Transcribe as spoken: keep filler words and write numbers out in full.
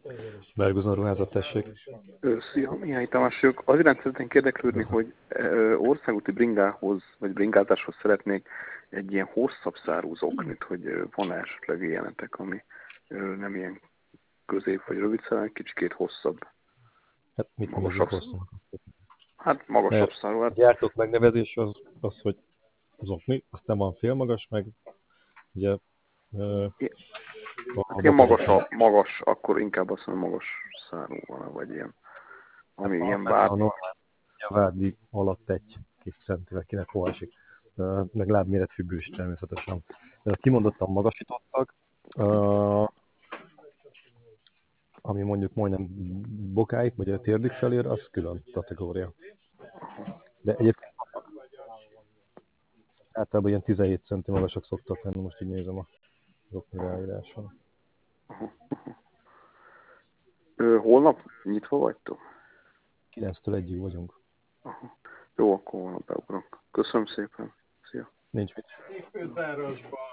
Bergozon ruházat, tessék. Ö, Szia, Mihály Tamás vagyok. Az iránt szeretnénk érdeklődni, hogy ö, országúti bringához, vagy bringázáshoz szeretnék egy ilyen hosszabb szárú zoknit, hogy ö, van-e esetleg ilyenetek, ami ö, nem ilyen közép vagy rövid szárú, kicsikét hosszabb. Hát mit nevezünk Magasabb, hosszúnak? hát magasabb Mert szárú. a Hát, gyártók megnevezés az, az hogy zokni, aztán van félmagas, meg ugye ö, i- a hát ilyen motorokon. magasabb, magas, akkor inkább azt mondom, magas szárú van, vagy ilyen, ami Hát ilyen alapvetően vád. a normál, a vádli alatt egy két centivel kinek hol esik. Ö, meg lábméret függő is természetesen. Ö, Kimondottan magasítottak, ö, ami mondjuk majdnem bokáig, vagy a térdig felér, az külön kategória. De egyébként általában ilyen tizenhét centi magasak szoktak lenni, most így nézem a zokni ráíráson. Ö, holnap nyitva vagytok? kilenctől egyig vagyunk. Aha. Jó, akkor holnap beugrok. Köszönöm szépen. Szia. Nincs mit.